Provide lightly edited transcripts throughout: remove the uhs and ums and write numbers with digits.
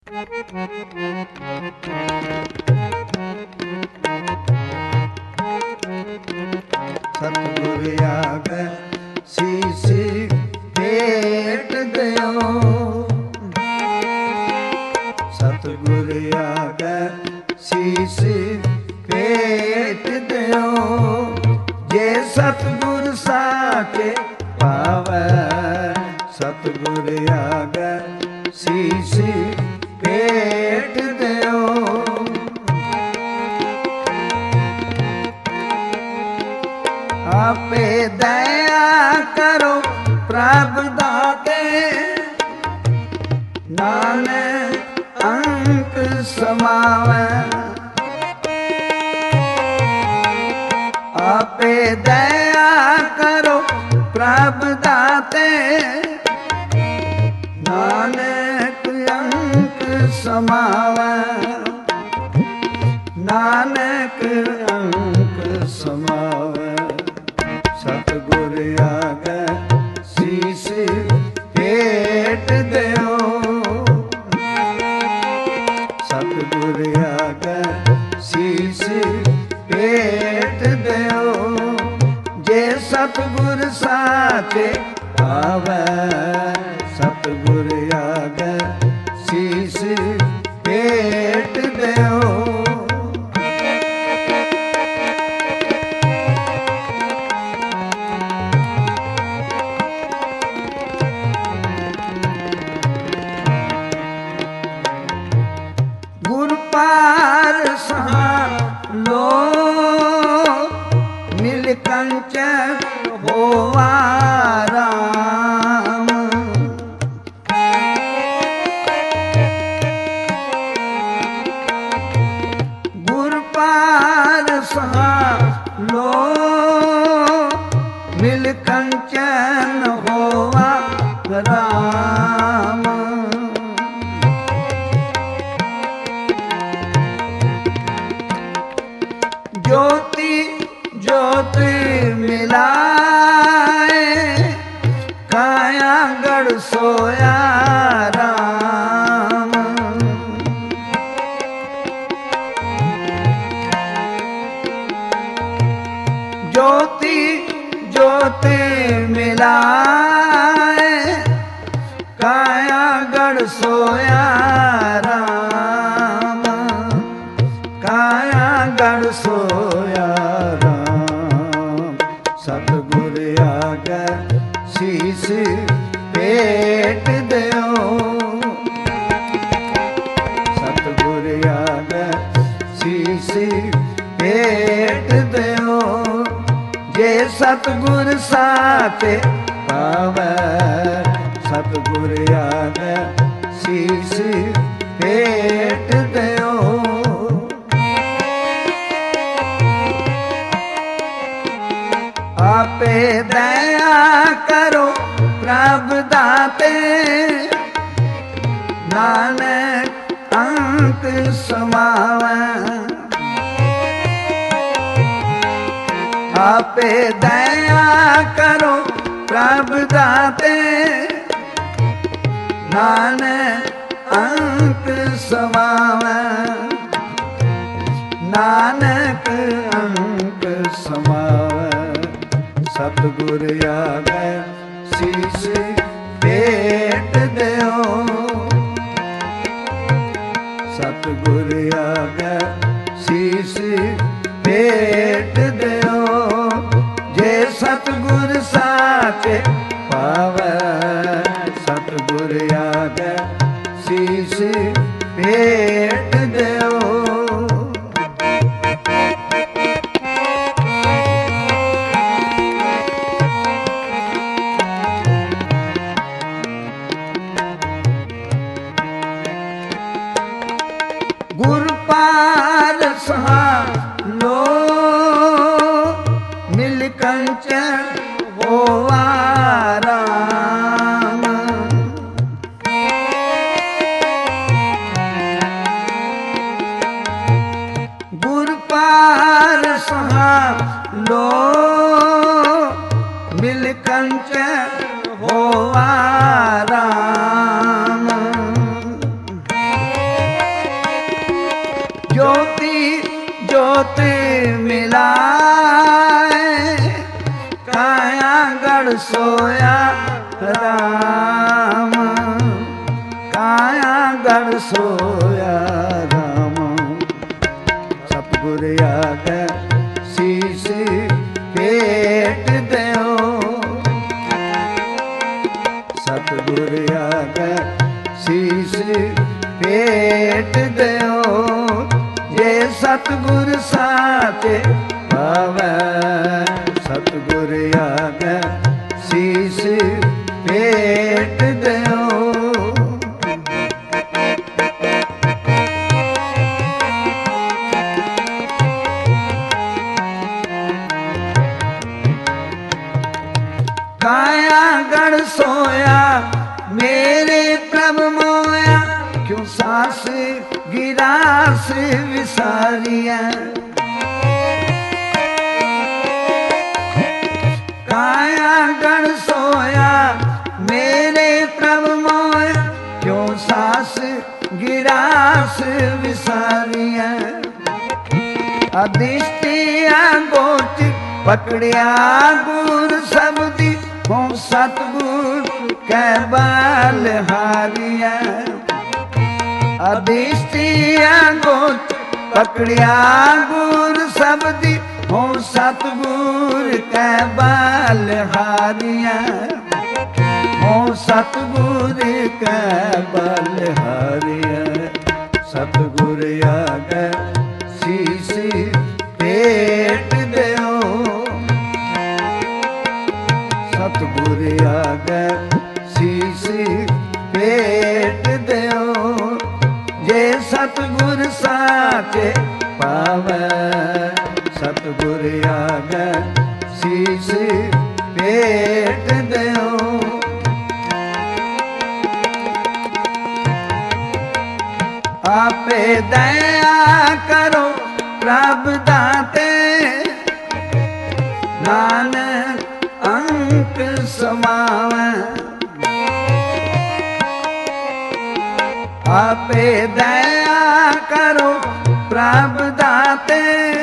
ਸਤਿਗੁਰ ਆਗੇ ਸੀਸ ਭੇਟ ਦਿਓ, ਸਤਿਗੁਰ ਆਗੇ ਸੀਸ ਭੇਟ ਦਿਓ। ਜੇ ਸਤਿਗੁਰ ਸਾਚੇ ਪਾਵੈ, ਸਤਿਗੁਰ ਆਗੇ ਸੀਸ ਭੇਟ ਦਿਓ। ਆਪੇ ਦਇਆ ਕਰੋ ਪ੍ਰਭ ਦਾਤੇ, ਨਾਨਕ ਅੰਕ ਸਮਾਵੈ। ਆਪੇ ਦਇਆ ਕਰੋ ਪ੍ਰਭ ਦਾਤੇ, ਨਾਨਕ ਅੰਕ ਸਮਾਵੈ। ਨਾਨਕ ਅੰਕ ਸਮਾਵੈ। ਸਤਿਗੁਰ ਆਗੇ ਸੀਸ ਭੇਟ ਦਿਓ, ਸਤਿਗੁਰ ਆਗੇ ਸੀਸ ਭੇਟ ਦਿਓ। ਜੇ ਸਤਿਗੁਰ ਸਾਚੇ ਪਾਵੈ, ਸਤਿਗੁਰ ਆਗੇ ਸੀਸ ਭੇਟ ਦਿਓ। ਗੁਰ ਪਾਰਸ ਲੋ ਮਿਲ ਕੰਚਨ ਹੋਵਾ ਰਾਮ। ਗੁਰ ਪਾਰਸ ਲੋ ਮਿਲ ਕੰਚਨ ਹੋਵਾ ਰਾਮ। ज्योति ज्योति मिलाए, काया गढ़ सोया राम। ज्योति ज्योति मिलाए, काया गढ़ सोया राम। काया गढ़ सोया राम। सतगुर आगे सीस भेट दियो, सतगुर आगे सीस भेट दियो। जे सतगुर साचे पावै, सतगुर आगे सीस भेट दियो। आपे दया करो प्रभ दाते, नानक अंक समावै। आपे दया करो प्रभ दाते, नानक अंक समावै। नानक अंक समावै। सतगुर आगे सीस भेट दियो, सतगुर आगे सीस भेट दियो। जे सतगुर साचे पावै, सतगुर आगे सीस भेट दियो। गुर पारस लो मिल कंचन होवा राम। सोया राम, काया गढ़ सोया राम। सतगुर आगे शीस भेट देओ, सतगुर आगे शीस भेट देओ। जे सतगुर साचे पावै, सतगुर आगे शीस भेट देओ। काया गढ़ सोया मेरे प्रभु मोया, क्यों सास गिरास विसारिया। काया गढ़ सोया मेरे प्रभु मोया, क्यों सास गिरास विसारिया। अधिष्ठिया गोच पकड़िया गुर सबदी, हो सतगुर कै बलहारिया। अधिष्ठिया गोच पकड़िया गुर सबदी, हो सतगुर कै बलहारिया। हो सतगुर कै बलहारिया। सतगुर आगे शीस भेट देओ, सतगुर आगे शीस भेट देओ। जे सतगुर साचे पावै, सतगुर आगे शीस भेट देओ। आपे दया करो प्रभ दाते, नानक अंक समावै। आपे दया करो प्रभ दाते,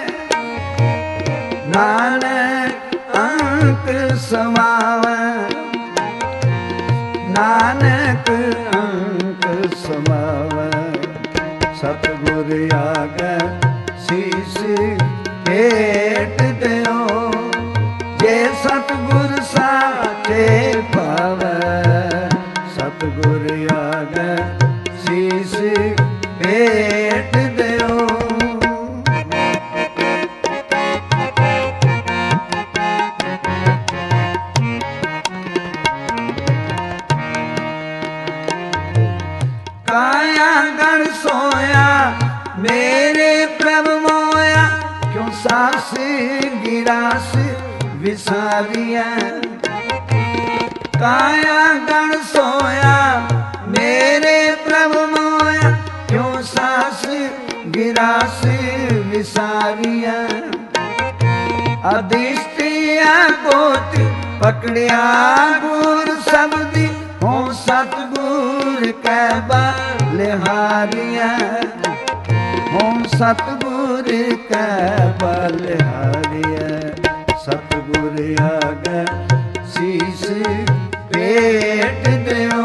नानक अंक समावै। नानक अंक समावै। सतगुर आगे शीस भेट देओ, जे सतगुर साचे पावै। सतगुर आगे शीस भेट देओ। काया गढ़ सोया मेरे प्रभु मोया, क्यों सास गिरास विसारिया। काया गढ़ सोया मेरे प्रभु मोया, क्यों सास गिरास विसारिया। अधिष्ठिया गोच पकड़िया गुर सबदी, हो सतगुर कै बलहारिया। हो सतगुर कै बलहारिया। सतगुर आगे शीस भेट देओ,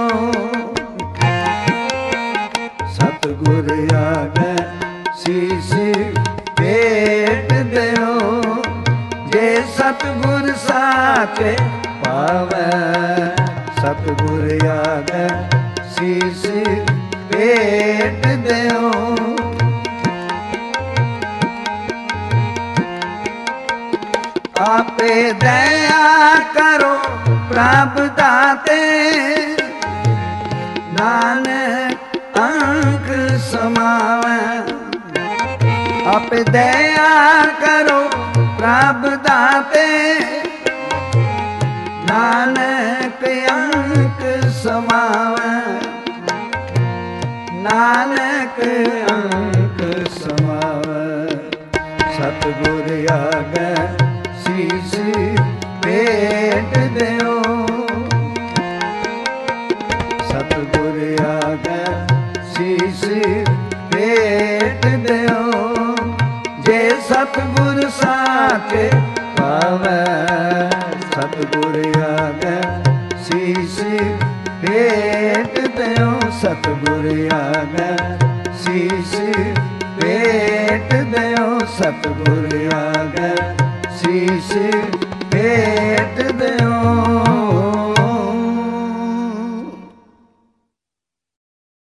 सतगुर आगे शीस भेट देओ। जे सतगुर साचे पावै, सतगुर आगे शीस भेट देओ। आपे दया करो प्रभ दाते, नानक अंक समावै। आपे दया करो प्रभ दाते, नानक अंक समावै। नानक अंक समावै। सतगुर आगे शीस भेट देओ, सतगुर आगे शीस भेट देओ। जे सतगुर साचे पावै, सतगुर आगे ਸਤਿਗੁਰ ਆਗੇ ਸੀਸ ਭੇਟ ਦਿਓ, ਸਤਿਗੁਰ ਆਗੇ ਸੀਸ ਭੇਟ